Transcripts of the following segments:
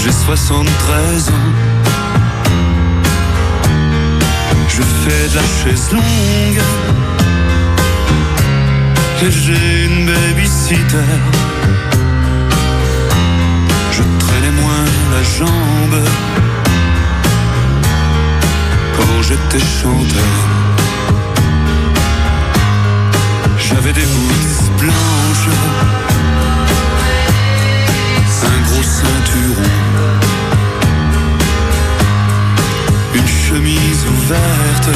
J'ai 73 ans. Je fais de la chaise longue et j'ai une babysitter. Je traînais moins la jambe quand j'étais chanteur. J'avais des boots blanches, un gros ceinturon, une chemise ouverte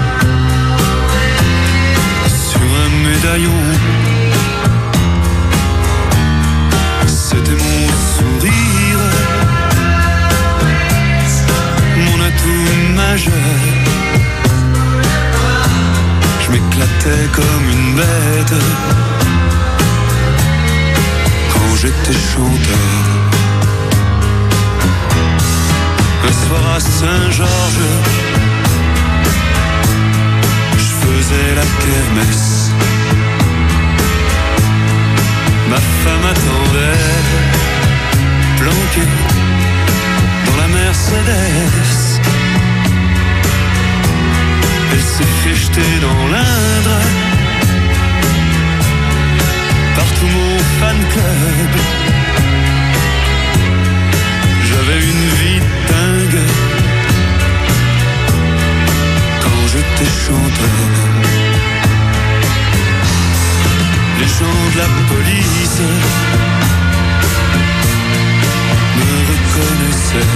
sur un médaillon. C'était mon sourire, mon atout majeur. Je m'éclatais comme une bête quand j'étais chanteur. Un soir à Saint-Georges, je faisais la kermesse. Ma femme attendait, planquée dans la Mercedes. Elle s'est fait jeter dans l'Indre par tout mon fan club. J'avais une vie dingue quand j'étais chanteur. Les gens de la police me reconnaissaient.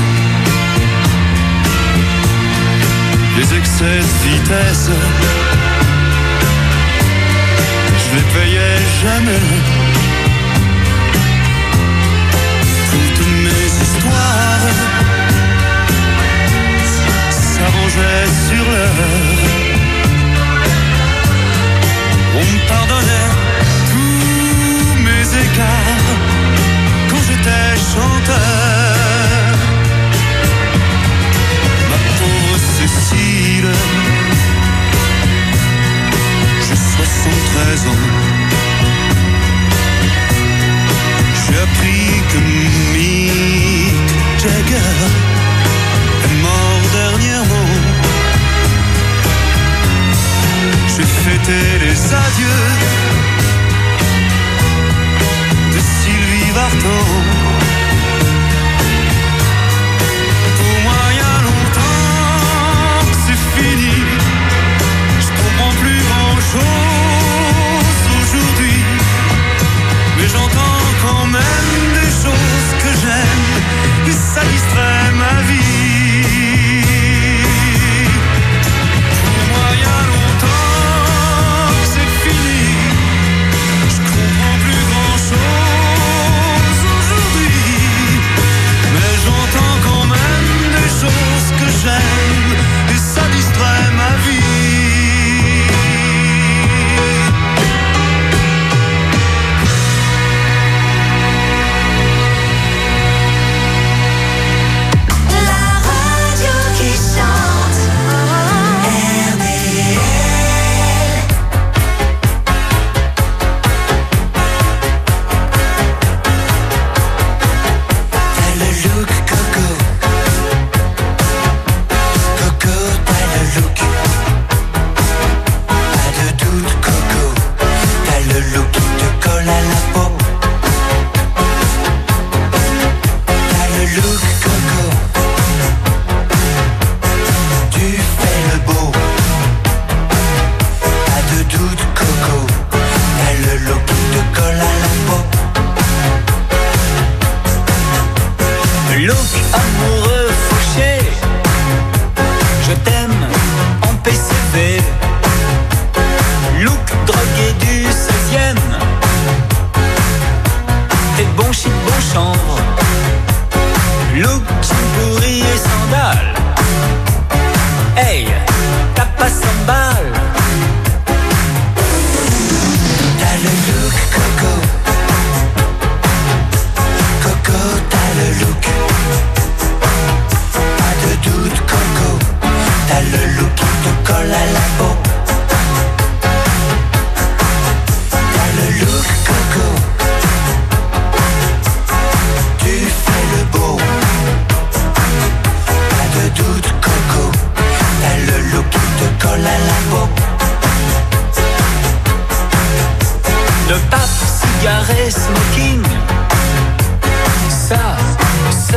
Les excès de vitesse, je les payais jamais. Toutes mes histoires s'arrangeaient sur l'heure. On me pardonnait tous mes écarts quand j'étais chanteur. Ma pauvre Cécile, j'ai 73 ans. J'ai appris que Mick Jagger est mort dernièrement. J'ai fêté les adieux de Sylvie Vartan. Pour moi, il y a longtemps que c'est fini. Je comprends plus grand-chose aujourd'hui, mais j'entends quand même des choses que j'aime et ça distrait ma vie. Pour moi, il y a longtemps que c'est fini. Je comprends plus grand-chose aujourd'hui, mais j'entends quand même des choses que j'aime et ça distrait ma vie.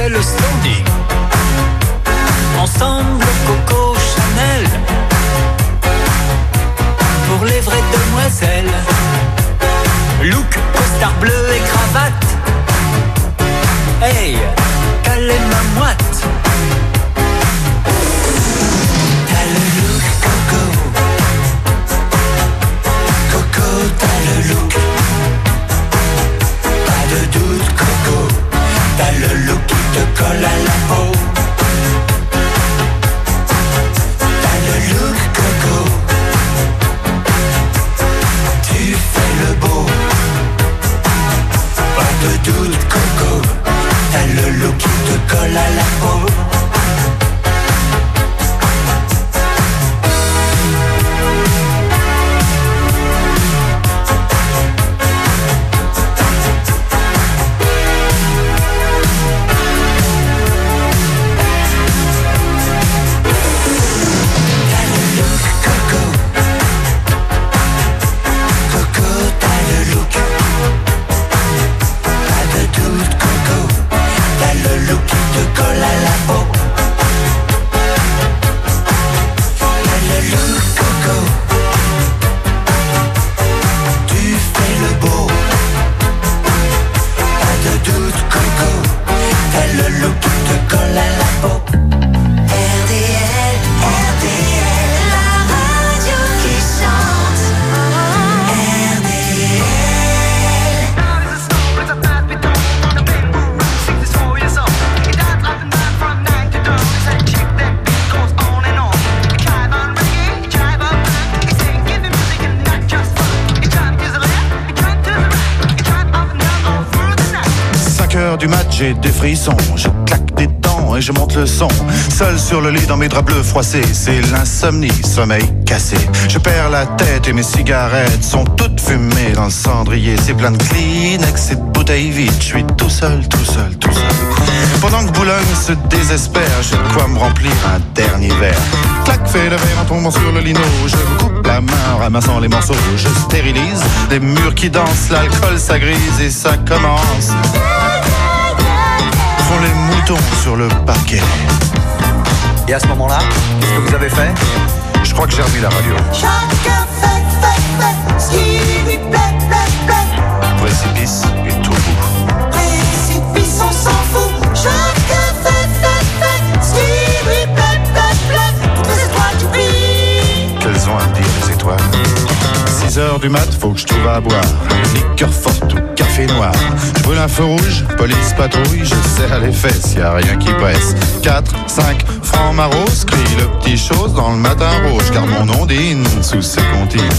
fait le standing. Ensemble, Coco Chanel, pour les vraies demoiselles. Look, costard bleu et cravate. Hey, quelle est ma moite? T'as le look, Coco. Coco, t'as le look. Pas de doute, Coco. T'as le look qui te colle à la peau. T'as le look, Coco. Tu fais le beau. Pas de doute, Coco. T'as le look qui te colle à la peau. Du match, j'ai des frissons, je claque des dents et je monte le son. Seul sur le lit dans mes draps bleus froissés, c'est l'insomnie, sommeil cassé. Je perds la tête et mes cigarettes sont toutes fumées dans le cendrier. C'est plein de Kleenex et de bouteilles vides, je suis tout seul, tout seul, tout seul. Pendant que Boulogne se désespère, j'ai de quoi me remplir un dernier verre. Clac, fais le verre en tombant sur le lino. Je me coupe la main en ramassant les morceaux. Je stérilise des murs qui dansent, l'alcool ça grise et ça commence. Font les moutons sur le parquet. Et à ce moment-là, qu'est-ce que vous avez fait? Je crois que j'ai remis la radio. Chacun fait ce qui lui plaît. Précipice et tout bout. Précipice, on s'en fout. Chacun fait ce qui lui plaît. Toutes les étoiles du pays. Qu'elles ont à me dire les étoiles? 6h du mat, faut que je trouve à boire. Liqueur forte ou café noir. Je brûle un feu rouge, police patrouille. Je serre les fesses, y a rien qui presse. 4, 5 francs maros, crie le petit chose dans le matin rouge. Car mon ondine sous ses comptines.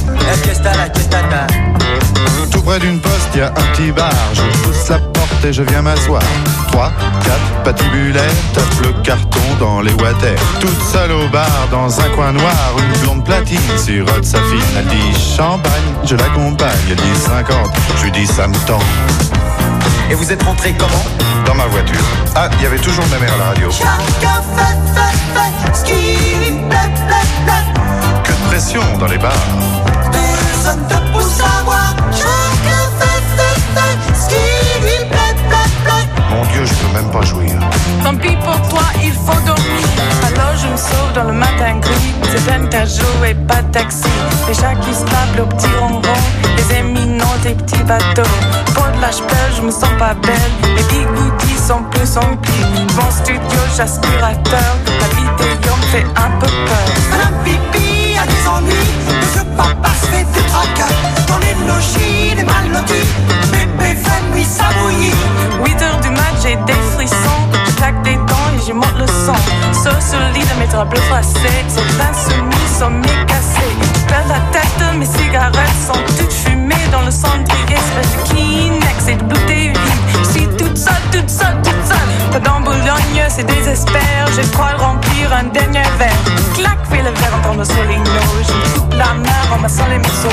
Tout près d'une poste, y a un petit bar. Je pousse la porte et je viens m'asseoir. 3, 4 patibulaires, tape le carton dans les water. Toute seule au bar, dans un coin noir, une blonde platine sirote sa fine. Elle dit champagne, je l'accompagne. Elle dit 50, je lui dis ça me tend. Et vous êtes rentré comment? Dans ma voiture. Ah, il y avait toujours ma mère à la radio. Chacun fait ce qui lui plaît. Que de pression dans les bars. Personne te pousse à boire. Chacun fait ce qui lui plaît. Mon Dieu, je peux même pas jouir. Tant pis pour toi, il faut dormir. Alors je me sauve dans le matin gris. C'est plein de jours et pas de taxi. Les chats qui se tapent au petit ronron. Les éminents des petits bateaux. Pour de la ch'pelle, je me sens pas belle. Les bigoudis sont plus emplis. Mon studio, j'aspirateur. La vidéo me fait un peu peur. Madame Pipi a des ennuis. Le papa se fait des tracas. Dans les logis, les mal lotis. Bébé fait nuit sabouillie. 8h du mat, j'ai des frissons. Je claque des dents et je monte le son. Sur le lit de mes draps bleus froissés. C'est insoumis, sommier cassé. Je perds la tête, mes cigarettes sont toutes fumées dans le cendrier. Espèce de Kleenex et de bouteilles vides. Je suis toute seule, toute seule, toute seule. Pendant Boulogne, c'est désespère. J'ai de quoi remplir un dernier verre. Clac, fais le verre en tombant sur les noix. Je me coupe la main en massant les morceaux.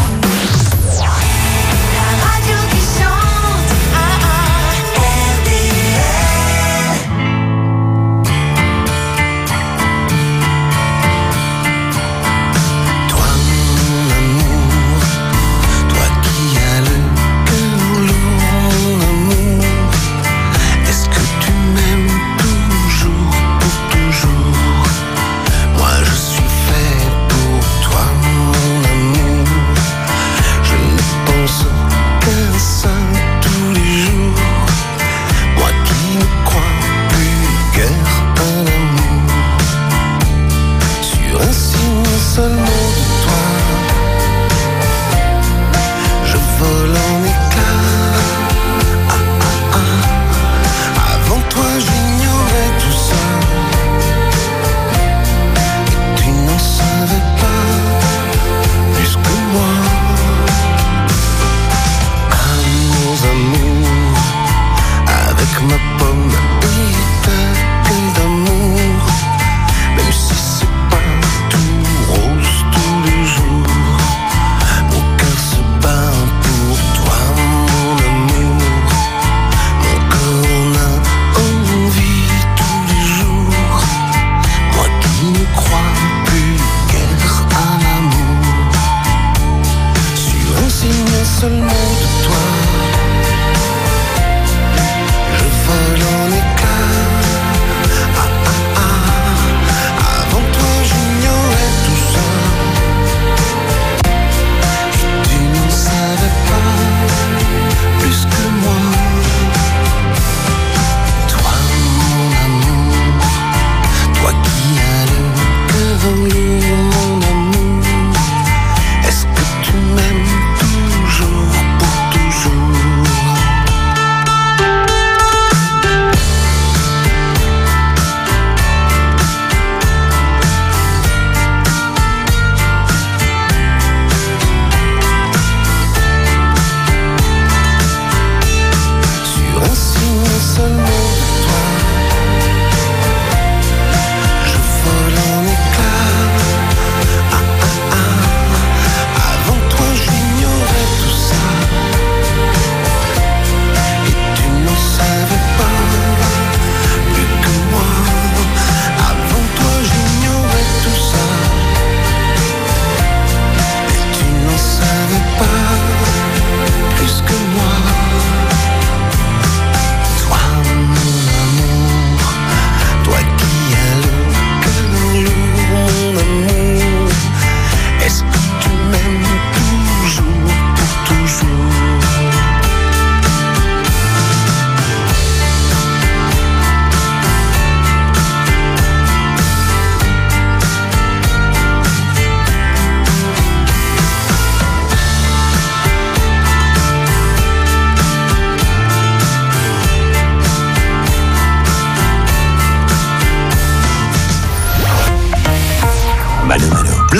La radio qui chante, RDL.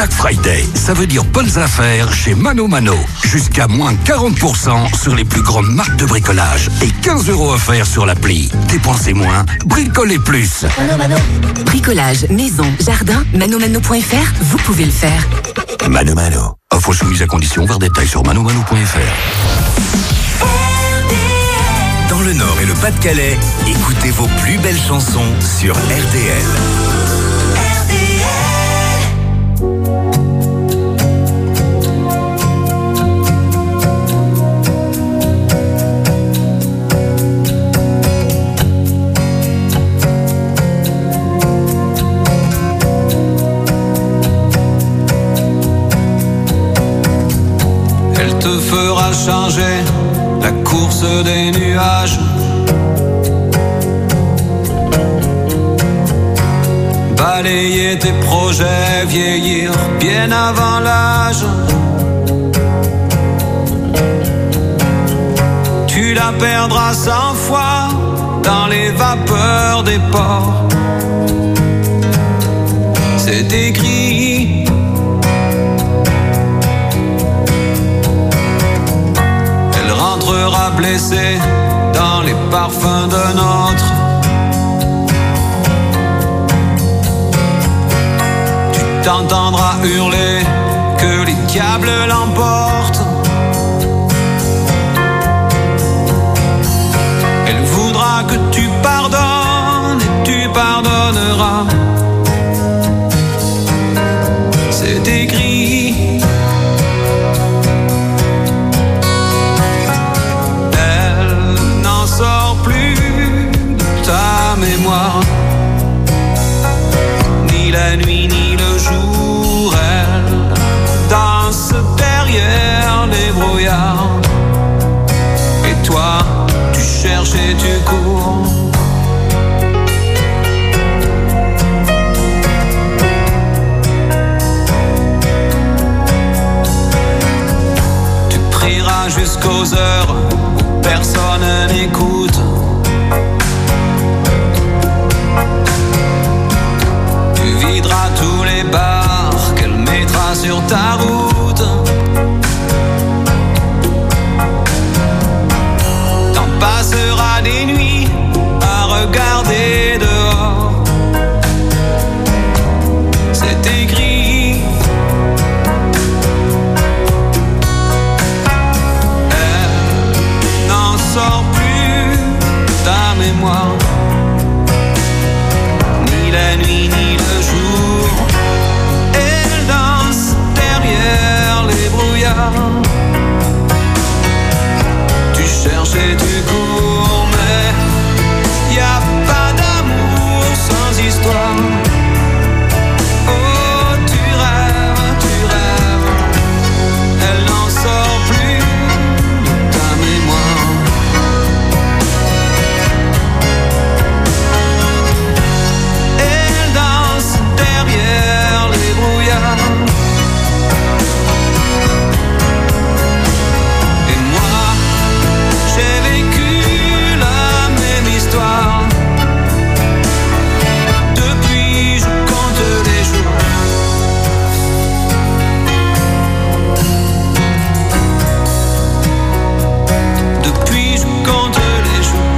Black Friday, ça veut dire bonnes affaires chez Mano Mano. Jusqu'à moins 40% sur les plus grandes marques de bricolage et 15 € offerts sur l'appli. Dépensez moins, bricolez plus. Mano Mano. Bricolage, maison, jardin, manomano.fr, vous pouvez le faire. Mano Mano. Offre soumise à condition, voir détails sur manomano.fr. Dans le Nord et le Pas-de-Calais, écoutez vos plus belles chansons sur RTL. Elle te fera changer la course des nuages. Balayer tes projets, vieillir bien avant l'âge. Tu la perdras 100 fois dans les vapeurs des ports. C'est écrit. Elle rentrera blessée dans les parfums d'un autre. T'entendras hurler que les diables l'emportent. Elle voudra que tu pardonnes et tu pardonneras. C'est écrit. Elle n'en sort plus de ta mémoire. Ni la nuit ni le jour, elle danse derrière les brouillards. Et toi, tu cherches et tu cours. Tu prieras jusqu'aux heures où personne n'écoute. Tu videras tous les bars qu'elle mettra sur ta route. T'en passeras des nuits à regarder dehors. C'est écrit. Elle n'en sort plus ta mémoire. Ni la nuit ni le jour, elle danse derrière les brouillards. Tu cherches et tu cours, mais y a pas d'amour sans histoire. Oh, tu rêves, elle n'en sort plus de ta mémoire. Derrière les brouillards. Et moi, j'ai vécu la même histoire. Depuis, je compte les jours. Depuis, je compte les jours.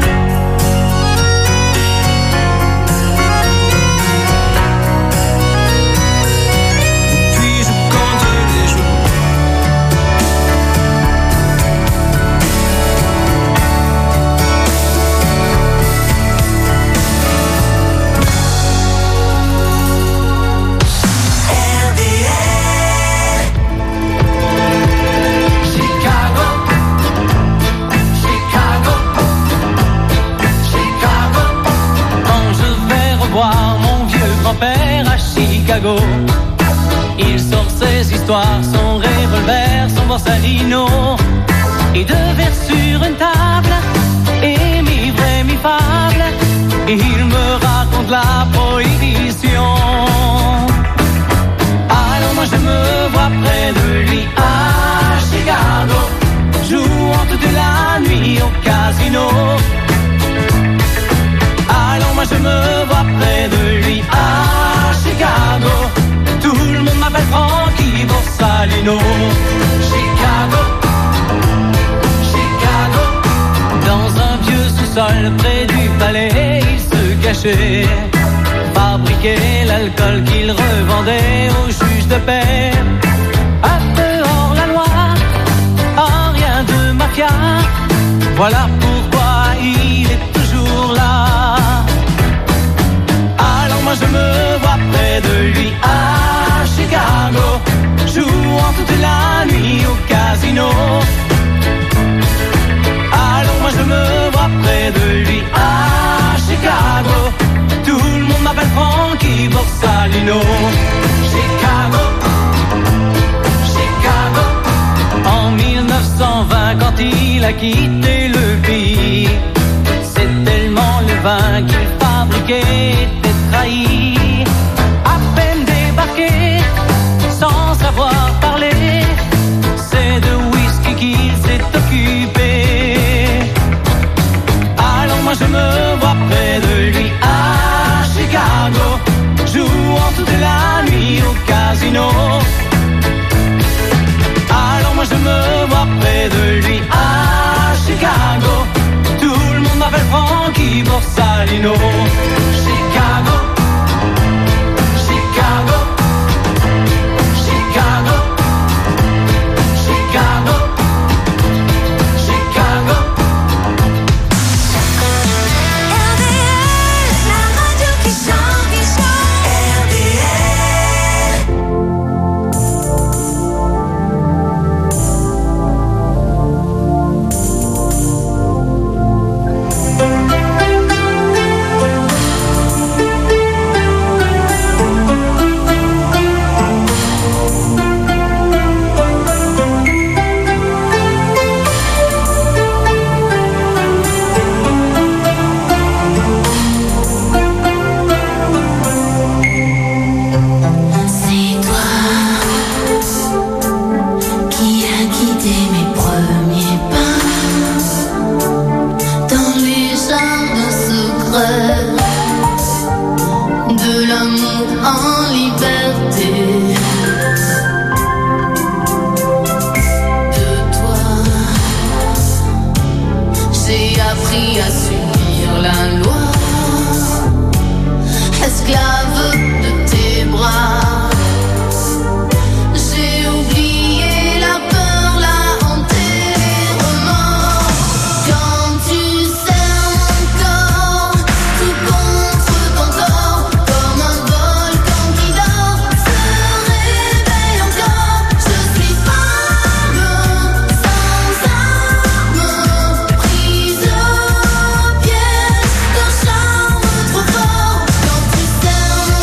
Chicago. Il sort ses histoires, son revolver, son borsalino, et deux verres sur une table, et mi-vrai, mi-fable, et il me raconte la prohibition. Alors moi je me vois près de lui à Chicago, jouant toute la nuit au casino. Alors moi je me vois près de lui à Chicago, tout le monde m'appelle Franck. près du palais, il se cachait, fabriquait l'alcool qu'il revendait au juge de paix. À dehors la loi, ah, rien de mafia, voilà pourquoi il est toujours là. Alors moi je me vois près de lui à Chicago, jouant toute la nuit au casino. Alors moi je me vois près de lui à Chicago, tout le monde m'appelle Frankie Borsalino. Chicago, Chicago. En 1920 quand il a quitté le pays, c'est tellement le vin qu'il fabriquait était trahi. À peine débarqué, sans savoir parler, c'est de whisky qu'il s'est occupé. Alors moi je me vois près de lui à Chicago, jouant toute la nuit au casino. Alors moi je me vois près de lui à Chicago, tout le monde m'appelle Frankie Borsalino. Chicago, Chicago, Chicago, Chicago, Chicago. RDL, la radio qui chante, qui chante. RDL. C'est toi qui as guidé mes premiers pas dans les jardins secrets de l'amour en liberté. De toi, j'ai appris à subir la loi, esclave de tes bras. J'ai oublié la peur, la honte et les remords. Quand tu serres mon corps, tout contre ton corps, comme un volcan qui dort, se réveille encore. Je suis femme, sans armes, prise au piège d'un charme trop fort. Quand tu serres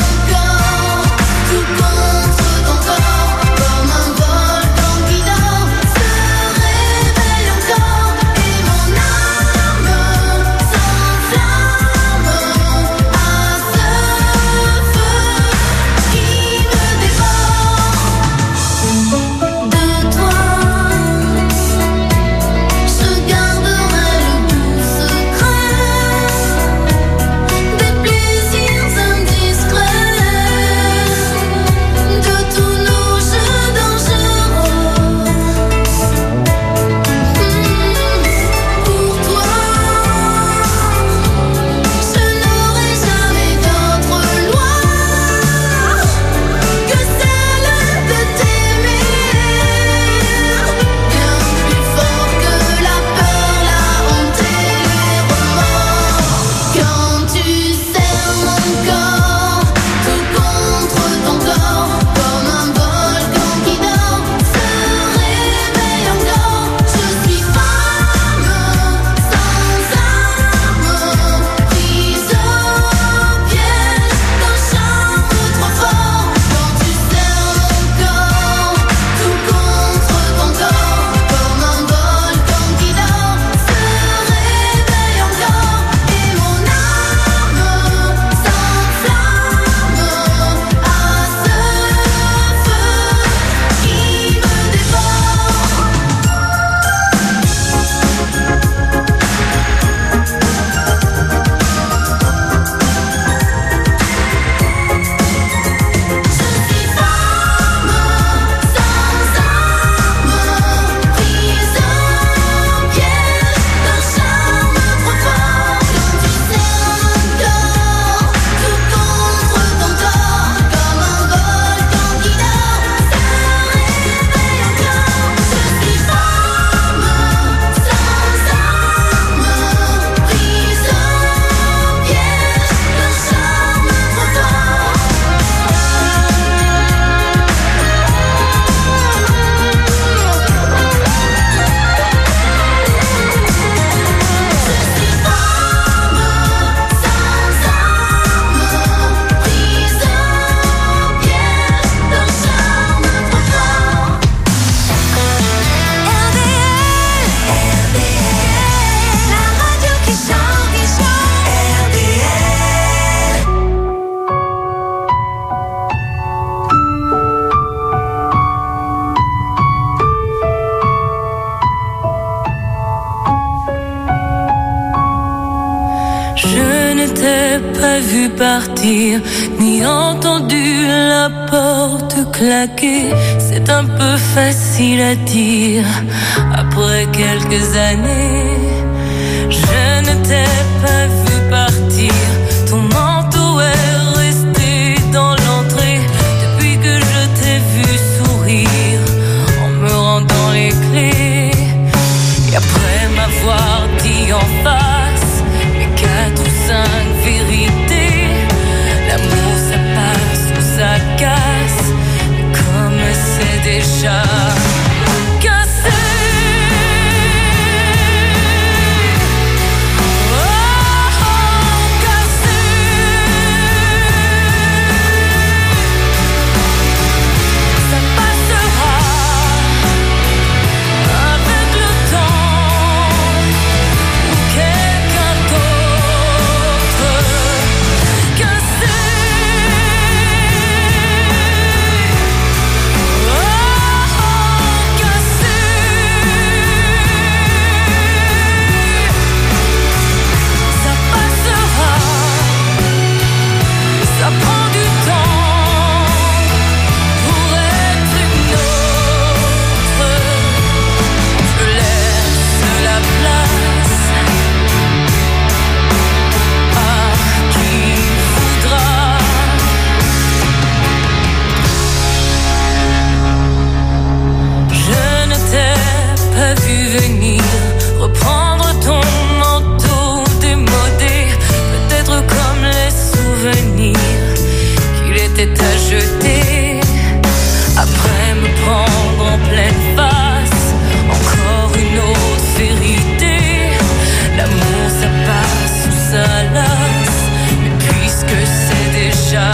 Je ne t'ai pas vu partir, ni entendu la porte claquer. C'est un peu facile à dire, après quelques années. Je ne t'ai pas vu partir, ton manteau est resté dans l'entrée. Depuis que je t'ai vu sourire, en me rendant les clés. Et après m'avoir dit en face mes 4 ou 5 vérités, l'amour ça passe ou ça casse, mais comme c'est déjà cassé. Reprendre ton manteau démodé, peut-être comme les souvenirs qu'il était à jeter. Après me prendre en pleine face, encore une autre vérité. L'amour ça passe ou ça lasse, mais puisque c'est déjà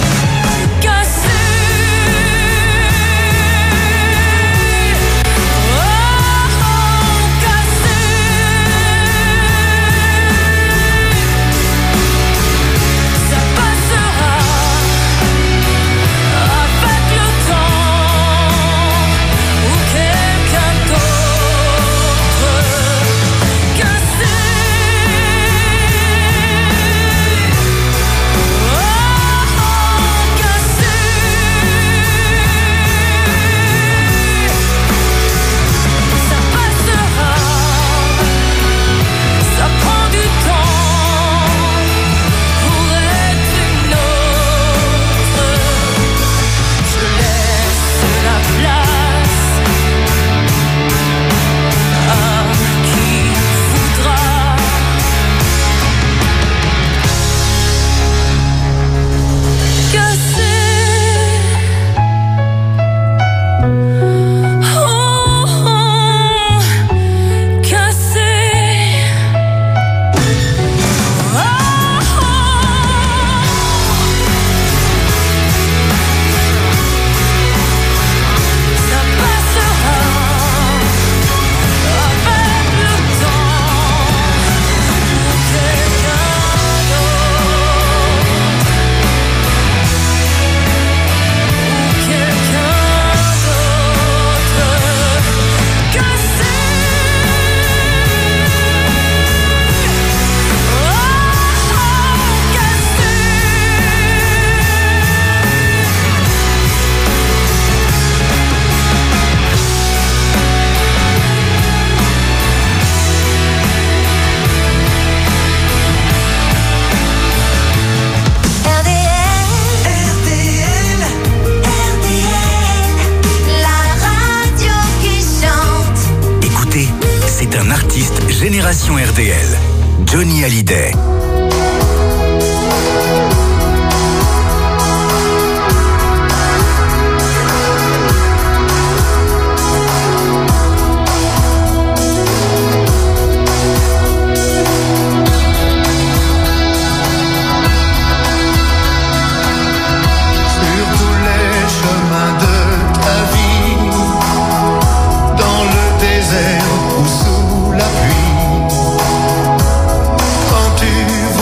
Génération RDL, Johnny Hallyday. Ou sous la pluie, quand tu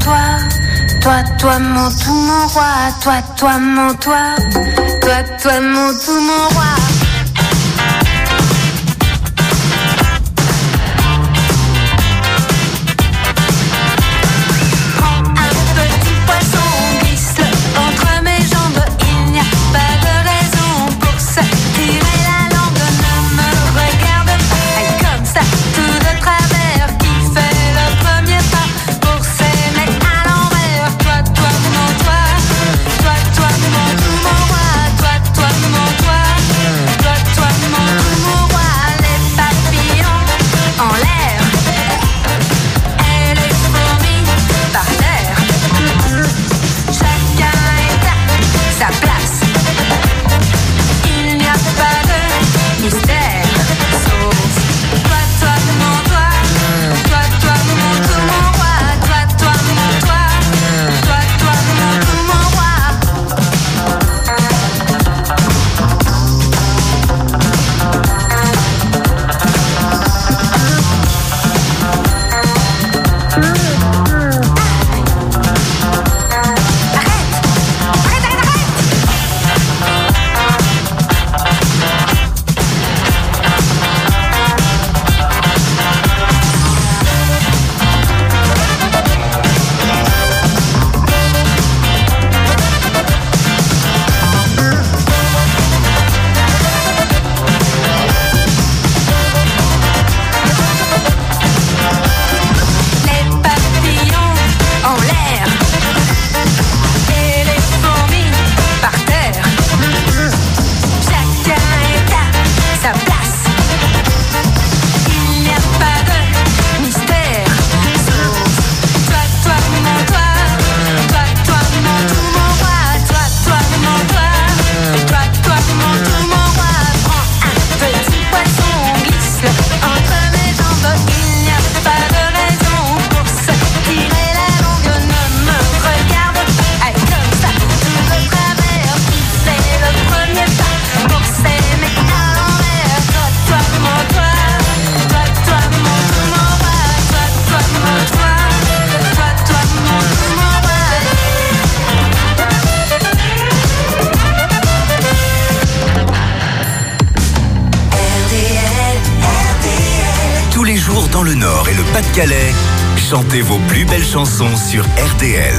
Toi mon tout mon roi, toi mon toi mon tout mon roi. Prends un petit poisson, glisse-le entre mes jambes, il n'y a pas de raison pour se tirer la langue, ne me regarde pas comme ça, tout de travers, qui fait le premier pas pour s'aimer à l'envers. Toi mon toi mon tout mon roi, toi mon toi mon tout mon roi. Les papillons en l'air et les fourmis par terre, chacun est à sa place, il n'y a pas de mystère, sauf toi mon toi mon tout mon roi, toi mon toi mon tout mon roi. Les papillons en l'air et les fourmis par terre, chacun est à sa place, il n'y a pas de mystère, sauf toi mon toi mon tout mon roi, toi mon tout mon roi. Prends un petit poisson, glisse-le entre mes jambes, il n'y a pas de raison pour se tirer la langue, ne me regarde pas comme ça, tout de travers, qui fait le premier pas pour s'aimer à l'envers. Toi mon toi mon tout mon roi, toi mon toi mon tout mon roi. Tous les jours dans le Nord et le Pas-de-Calais, chantez vos plus belles chansons sur RTL.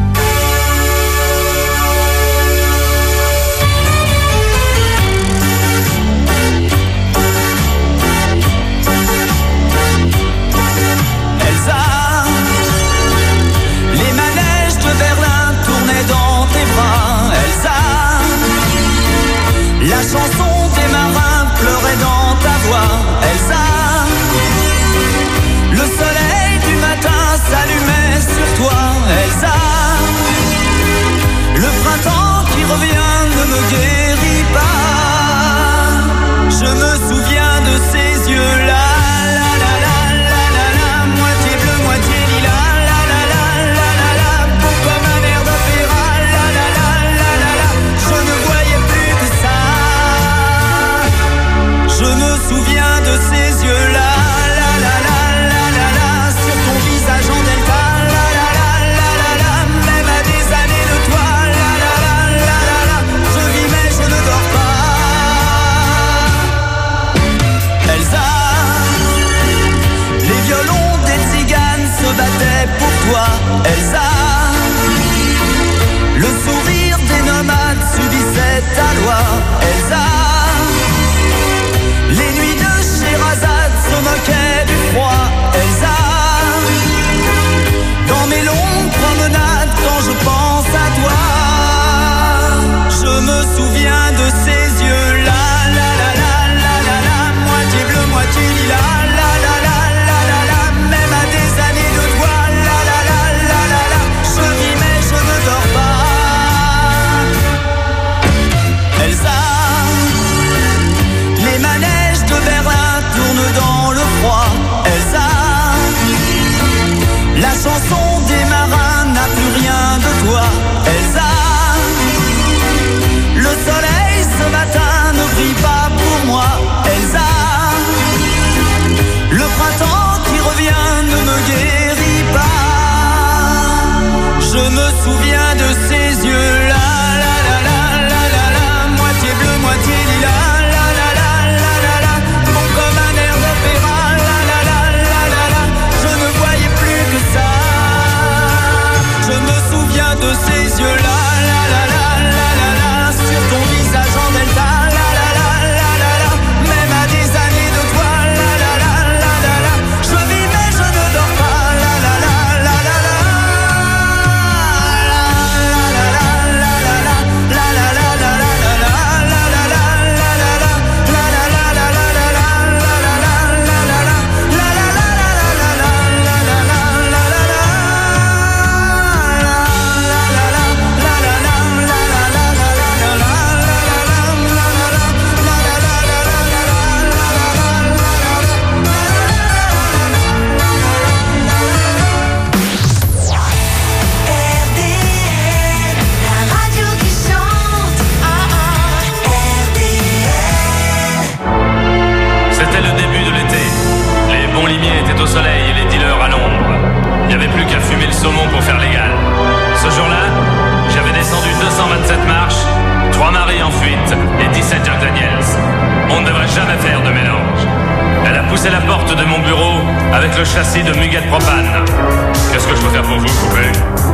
Elsa, les manèges de Berlin tournaient dans tes bras. Elsa, la chanson des marins pleurait dans ta voix. Elsa, le soleil du matin s'allumait sur toi. Elsa, le printemps qui revient ne me guérit pas. Je me souviens de ces yeux-là. Moitié bleu, moitié lilas, beau comme un air d'opéra, je ne voyais plus que ça. Je me souviens de ces yeux-là, sur ton visage en delta, même à des années de toi, je vis mais je ne dors pas. Elsa, les violons des tziganes se battaient pour toi. Elsa, le sourire des nomades subissait ta loi. Elsa, les nuits de Sherazade se moquaient du froid. Elsa, dans mes longues promenades quand je pense à toi, je me souviens de ces yeux-là, moitié bleu, moitié lilas, même à des années de toi, C'était le début de l'été. Les bons limiers étaient au soleil et les dealers à l'ombre. Il n'y avait plus qu'à fumer le saumon pour faire légal. Ce jour-là, j'avais descendu 227 marches, 3 maris en fuite et 17 Jack Daniels. On ne devrait jamais faire de mélange. Elle a poussé la porte de mon bureau avec le châssis de muguet de propane. Qu'est-ce que je peux faire pour vous, poupée?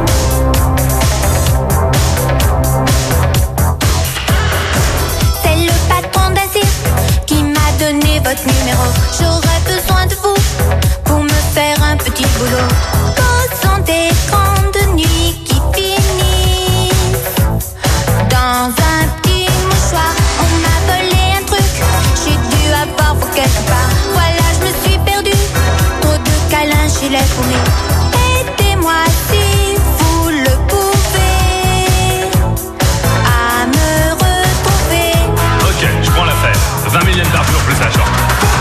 C'est le patron d'Azir qui m'a donné votre numéro. J'aurais besoin de vous pour me faire un petit boulot. Posons des grandes nuits qui finissent dans un petit mouchoir. On m'a volé un truc, j'ai dû avoir vos quelque part. Voilà, je me suis perdue, trop de câlins chez les fourmis. Aidez-moi si vous le pouvez à me retrouver. Ok, je prends l'affaire. 20 000 yens par jour plus la chambre.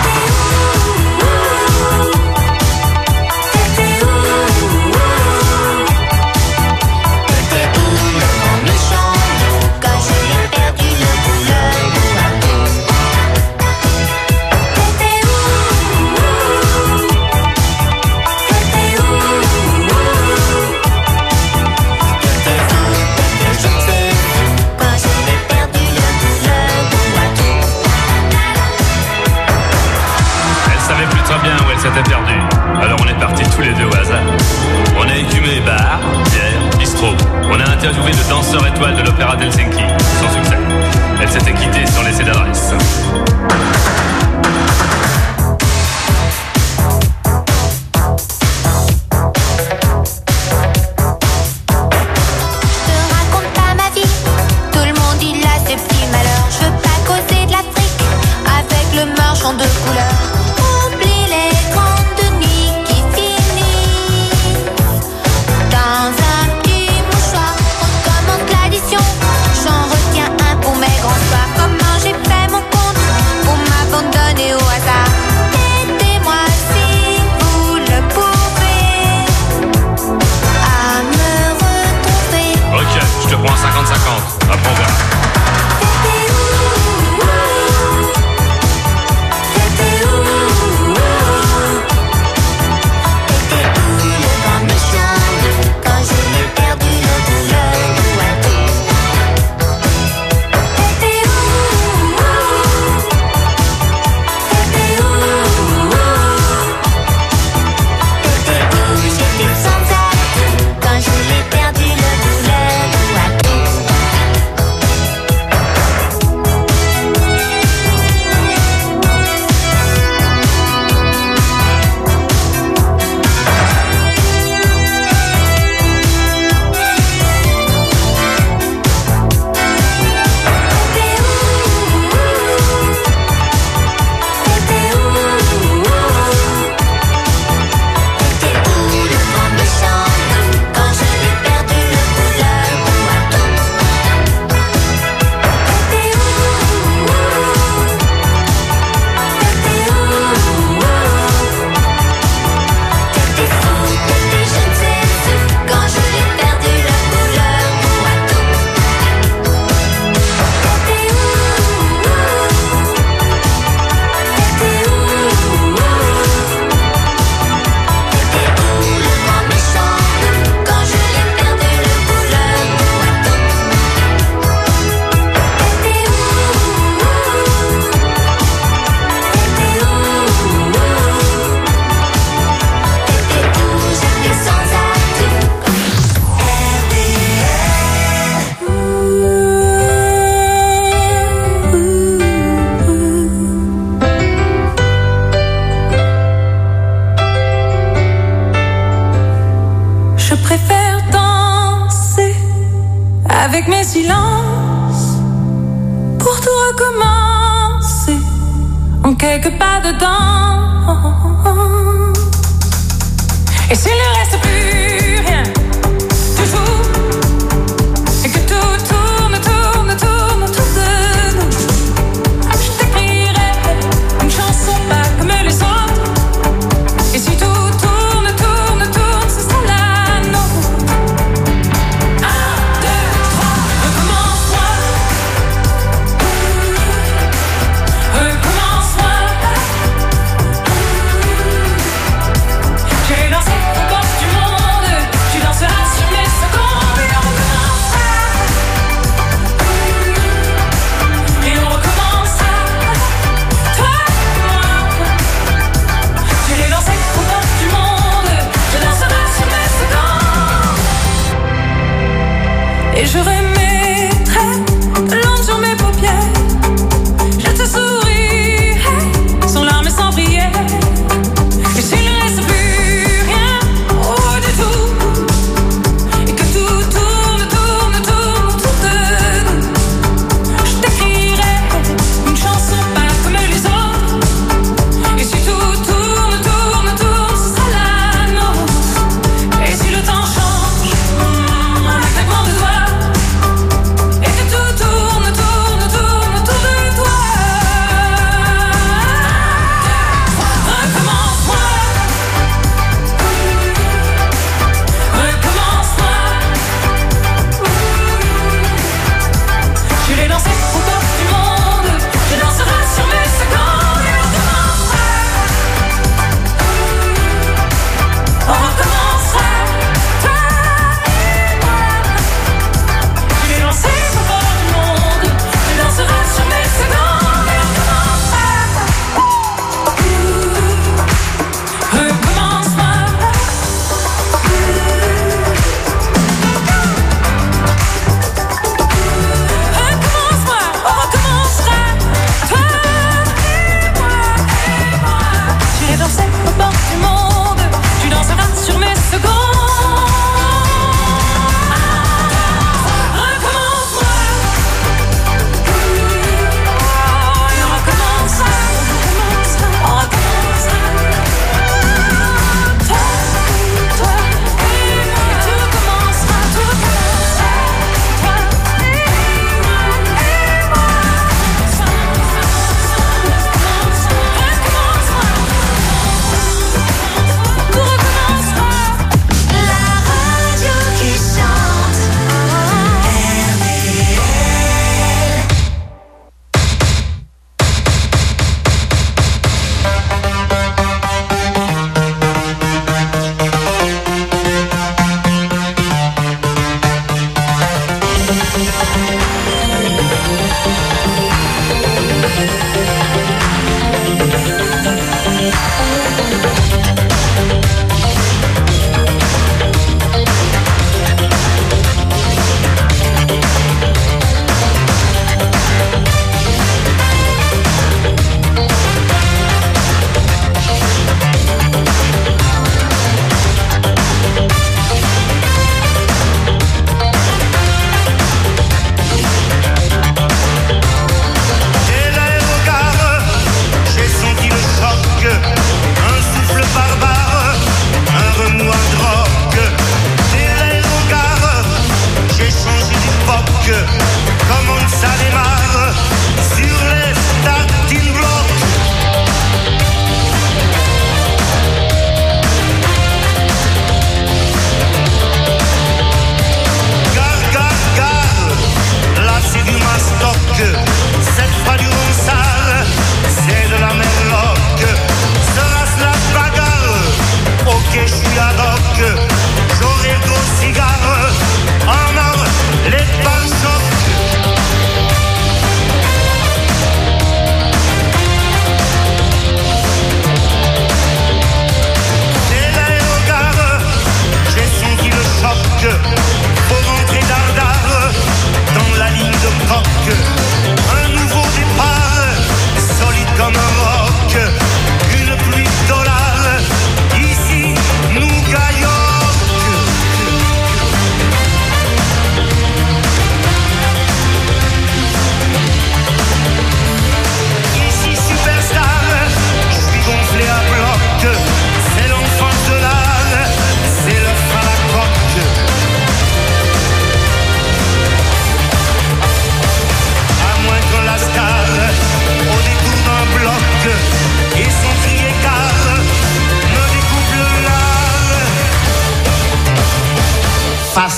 C'était perdu. Alors on est partis tous les deux au hasard. On a écumé bar, bière, bistrot. On a interviewé le danseur étoile de l'opéra d'Helsinki. Sans succès. Elle s'était quittée sans laisser d'adresse. Je raconte pas ma vie. Tout le monde il a ses petits malheurs. Je veux pas causer de l'Afrique avec le marchand de couleurs. Oublie les grandes nuits qui finissent dans un petit mouchoir. On commence l'addition, j'en retiens un pour mes grands soirs. Comment j'ai fait mon compte pour m'abandonner au hasard. Aidez-moi si vous le pouvez à me retrouver. Ok, je te prends 50-50. Après on verra. avec mes silences pour tout recommencer en quelques pas dedans. Et s'il ne reste plus rien, toujours, et que tout tourne, tourne, tourne autour de nous, je t'écrirai une chanson pas comme les autres. Et si tout tourne, tourne, tourne, ce sera la nôtre. 1, 2, 3, recommence-moi. Recommence-moi.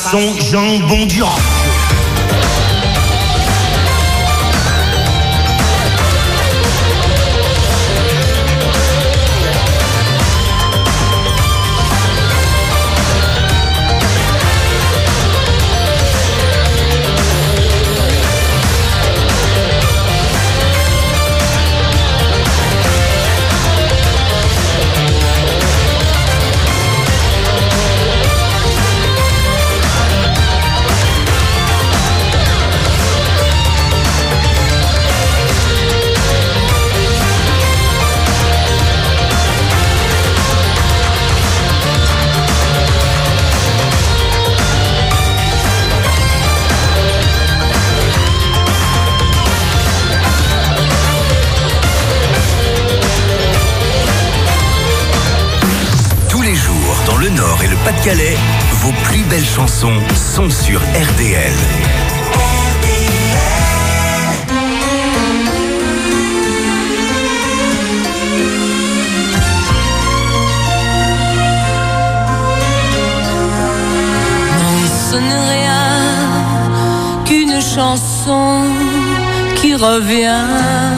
façon jambon d'Iran. Pas-de-Calais, vos plus belles chansons sont sur RDL. Non, ce n'est rien qu'une chanson qui revient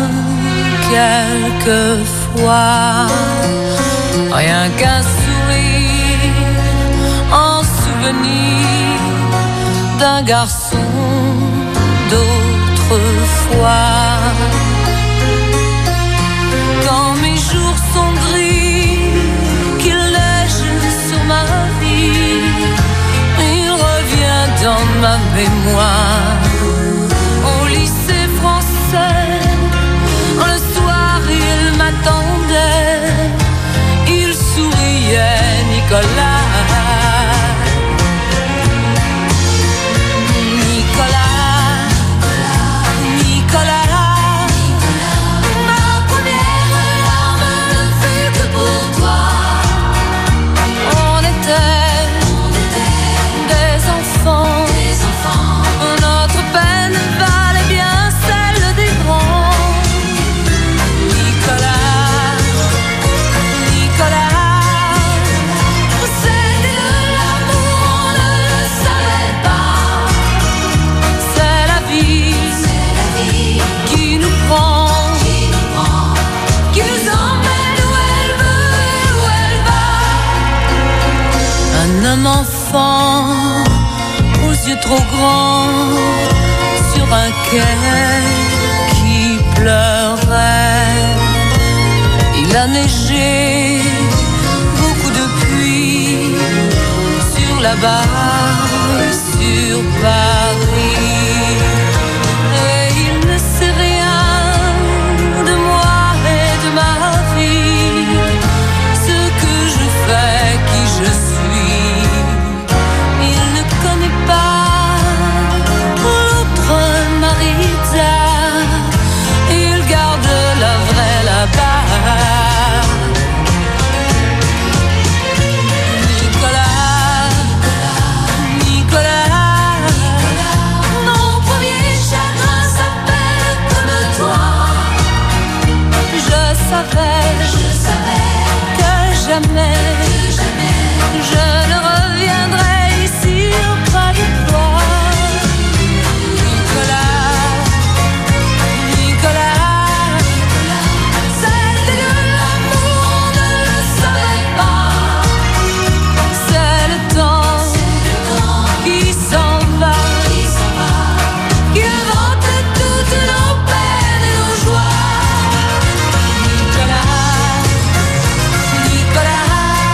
quelquefois. Rien qu'un en souvenir d'un garçon d'autrefois. Quand mes jours sont gris, qu'il neige sur ma vie, il revient dans ma mémoire. Au lycée français, le soir il m'attendait, il souriait, Nicolas. Aux yeux trop grands, sur un quai qui pleurait. Il a neigé, beaucoup de pluie sur la barre, sur Paris. Et il ne sait rien de moi et de ma vie, ce que je fais, qui je suis. Connais pas l'autre Marita, il garde la vraie là-bas. Nicolas, Nicolas, mon premier chagrin s'appelle comme toi. Je savais que jamais je ne reviendrai auprès de toi. Nicolas, Nicolas, c'était de l'amour, on ne le savait pas. C'est le temps qui s'en va, qui invente toutes nos peines et nos joies. Nicolas, Nicolas,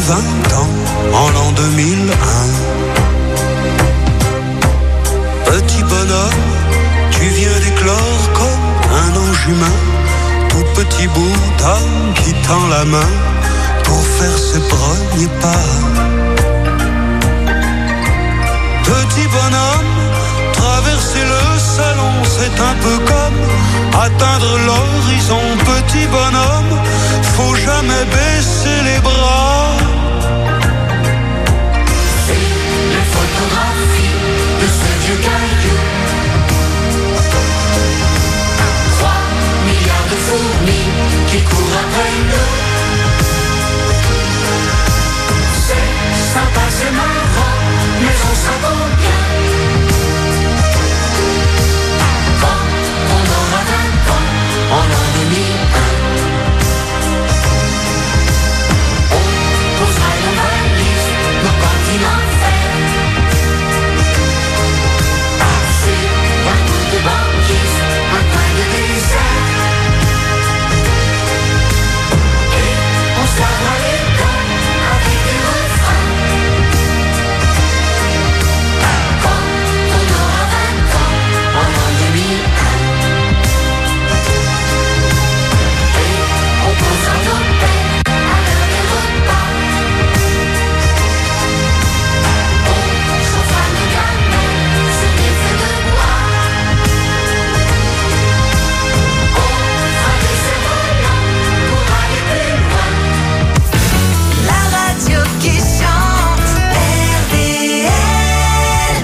20 ans en l'an 2001. Petit bonhomme, tu viens d'éclore comme un ange humain, tout petit bout d'âme qui tend la main pour faire ses premiers pas. Petit bonhomme, traverser le salon, c'est un peu comme atteindre l'horizon. Petit bonhomme, faut jamais baisser les bras. C'est la photographie de ce vieux caillou. 3 milliards de fourmis qui courent après nous. C'est sympa, c'est marrant, mais on s'entend bien. Quand on aura 20 ans, en l'an 2001, on posera nos valises, nos continents faits. Sur un bout de banquise, un coin de désert. Et on sera à l'école avec des refrains. Quand on aura 20 ans, en l'an 2001, et on posera nos pères à l'heure des repas. On chauffera nos gamelles sur des feux de bois. On fera des cerfs-volants pour aller plus loin. La radio qui chante, RDL.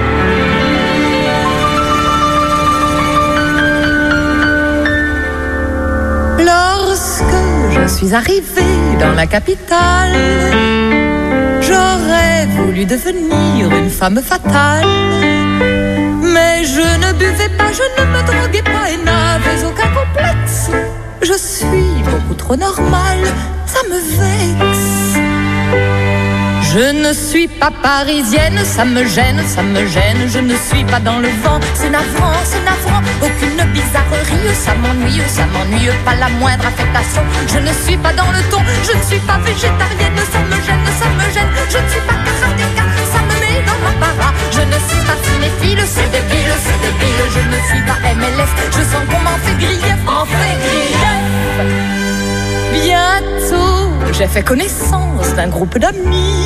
Lorsque je suis arrivée dans la capitale, j'aurais voulu devenir une femme fatale. Mais je ne buvais pas, je ne me droguais pas et n'avais aucun complexe. Je suis beaucoup trop normale, ça me vexe. Je ne suis pas parisienne, ça me gêne, ça me gêne. Je ne suis pas dans le vent, c'est navrant, aucune bizarrerie, ça m'ennuie, pas la moindre affectation. Je ne suis pas dans le ton, je ne suis pas végétarienne, ça me gêne. Je ne suis pas karatéka, ça me met dans l'embarras. Je ne suis pas cinéphile, c'est débile. Je ne suis pas MLS, je sens qu'on m'en fait grief. Bientôt, j'ai fait connaissance d'un groupe d'amis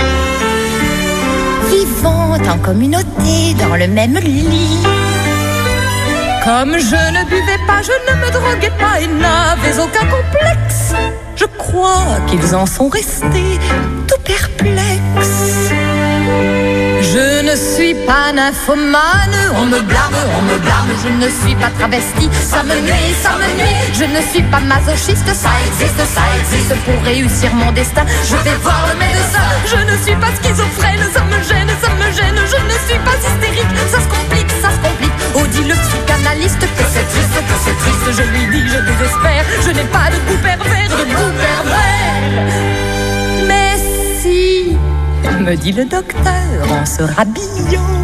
vivant en communauté dans le même lit. Comme je ne buvais pas, je ne me droguais pas et n'avais aucun complexe, je crois qu'ils en sont restés tout perplexes. Je ne suis pas nymphomane, on me blâme, je ne suis pas travesti, ça me nuit. Je ne suis pas masochiste, ça existe, pour réussir mon destin, je vais voir le médecin. Je ne suis pas schizophrène, ça me gêne, je ne suis pas hystérique, ça se complique. Oh, dit le psychanalyste que c'est triste, je lui dis, je désespère, je n'ai pas de goût pervers, Mais si, me dit le docteur en se rhabillant,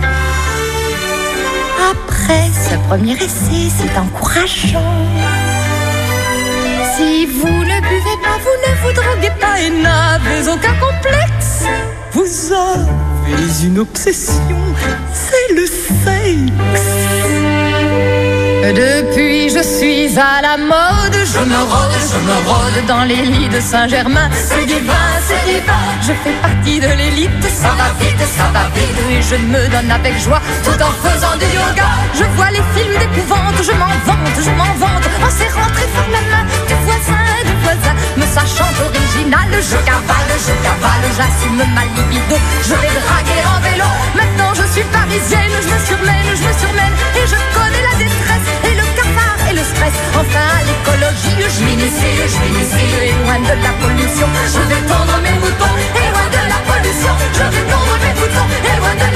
après ce premier essai, c'est encourageant. Si vous ne buvez pas, vous ne vous droguez pas et n'avez aucun complexe, vous avez une obsession, c'est le sexe. Depuis je suis à la mode, je me rôde dans les lits de Saint-Germain. C'est divin, je fais partie de l'élite, ça va vite, et je me donne avec joie tout en faisant du yoga. Je vois les films d'épouvante, je m'en vante, en serrant très fort la main du voisin, me sachant original, je cavale, j'assume ma libido, je vais draguer en vélo.